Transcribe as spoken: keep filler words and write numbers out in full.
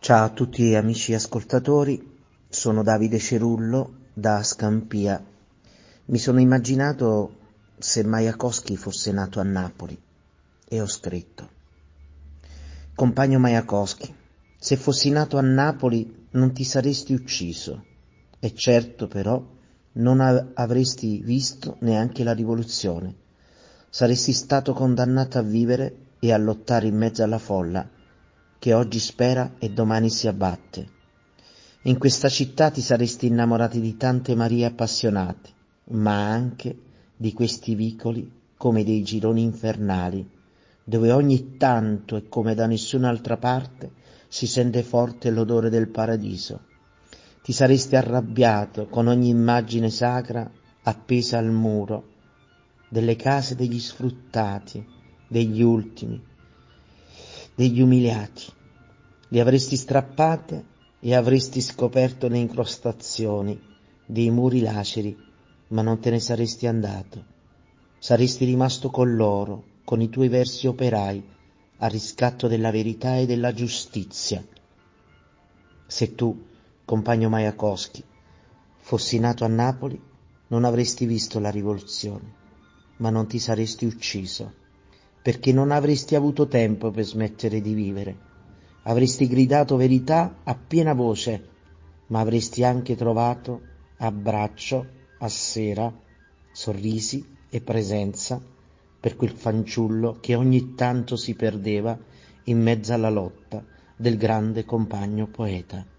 Ciao a tutti amici ascoltatori, sono Davide Cerullo da Scampia. Mi sono immaginato se Majakovskij fosse nato a Napoli e ho scritto: compagno Majakovskij, se fossi nato a Napoli non ti saresti ucciso e certo però non av- avresti visto neanche la rivoluzione. Saresti stato condannato a vivere e a lottare in mezzo alla folla che oggi spera e domani si abbatte. In questa città ti saresti innamorati di tante Marie appassionate, ma anche di questi vicoli come dei gironi infernali, dove ogni tanto e come da nessun'altra parte si sente forte l'odore del paradiso. Ti saresti arrabbiato con ogni immagine sacra appesa al muro delle case degli sfruttati, degli ultimi, degli umiliati. Li avresti strappate e avresti scoperto le incrostazioni dei muri laceri, ma non te ne saresti andato. Saresti rimasto con loro, con i tuoi versi operai, a riscatto della verità e della giustizia. Se tu, compagno Majakovskij, fossi nato a Napoli, non avresti visto la rivoluzione, ma non ti saresti ucciso, perché non avresti avuto tempo per smettere di vivere. Avresti gridato verità a piena voce, ma avresti anche trovato abbraccio a sera, sorrisi e presenza per quel fanciullo che ogni tanto si perdeva in mezzo alla lotta del grande compagno poeta.